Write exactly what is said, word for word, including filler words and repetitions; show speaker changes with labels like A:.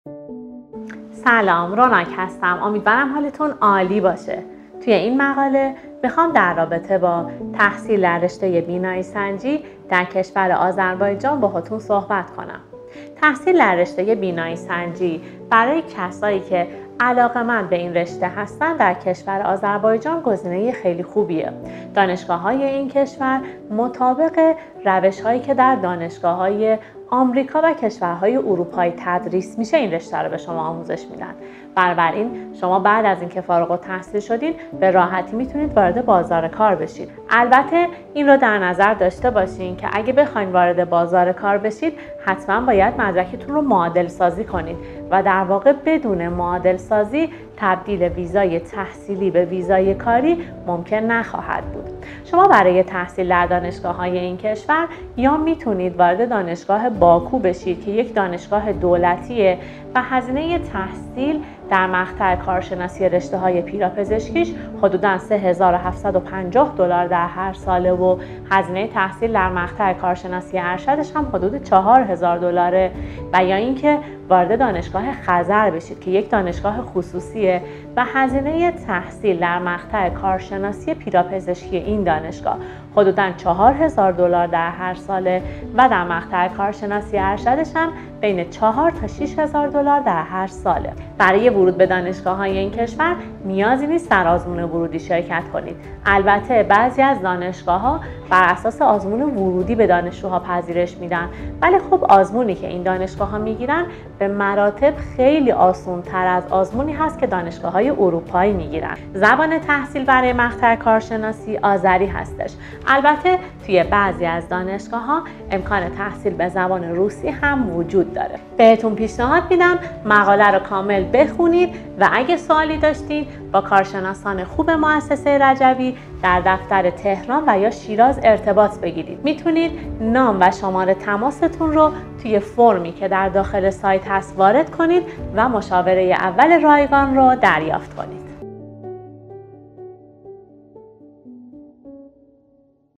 A: سلام، روناک هستم. امیدوارم حالتون عالی باشه. توی این مقاله میخوام در رابطه با تحصیل در رشته بینایی سنجی در کشور آذربایجان باهاتون صحبت کنم. تحصیل در رشته بینایی سنجی برای کسایی که علاقه‌مند به این رشته هستن در کشور آذربایجان گزینه خیلی خوبیه. دانشگاه‌های این کشور مطابق روش‌هایی که در دانشگاه‌های آمریکا و کشورهای اروپایی تدریس میشه این رشته رو به شما آموزش میدن. بنابراین شما بعد از اینکه فارغ التحصیل شدین به راحتی میتونید وارد بازار کار بشید. البته این رو در نظر داشته باشین که اگه بخواید وارد بازار کار بشید حتما باید مدرکتون رو معادل سازی کنید و در واقع بدون معادل سازی تبدیل ویزای تحصیلی به ویزای کاری ممکن نخواهد بود. شما برای تحصیل در دانشگاه‌های این کشور یا میتونید وارد دانشگاه باکو بشید که یک دانشگاه دولتیه و هزینه تحصیل در مقطع کارشناسی رشته‌های پیراپزشکیش حدوداً سه هزار و هفتصد و پنجاه دلار در هر ساله و هزینه تحصیل در مقطع کارشناسی ارشدش هم حدود چهار هزار دلاره و یا اینکه وارد دانشگاه خزر بشید که یک دانشگاه خصوصیه و هزینه تحصیل در مقطع کارشناسی پیراپزشکی این دانشگاه حدوداً چهار هزار دلار در هر ساله و در مقطع کارشناسی ارشدش هم بین چهار تا شش هزار دلار در هر ساله. برای ورود به دانشگاه‌های این کشور نیازی نیست در آزمون ورودی شرکت کنید. البته بعضی از دانشگاه‌ها بر اساس آزمون ورودی به دانشجوها پذیرش میدن، ولی خب آزمونی که این دانشگاه‌ها میگیرن به مراتب خیلی آسان‌تر از آزمونی هست که دانشگاه‌های اروپایی میگیرن. زبان تحصیل برای مقطع کارشناسی آذری هستش. البته توی بعضی از دانشگاه‌ها امکان تحصیل به زبان روسی هم وجود داره. بهتون پیشنهاد میدم مقاله رو کامل بخونید و اگه سوالی داشتین با کارشناسان خوب مؤسسه رجوی در دفتر تهران و یا شیراز ارتباط بگیرید. میتونید نام و شماره تماستون رو توی فرمی که در داخل سایت هست وارد کنید و مشاوره اول رایگان رو دریافت کنید.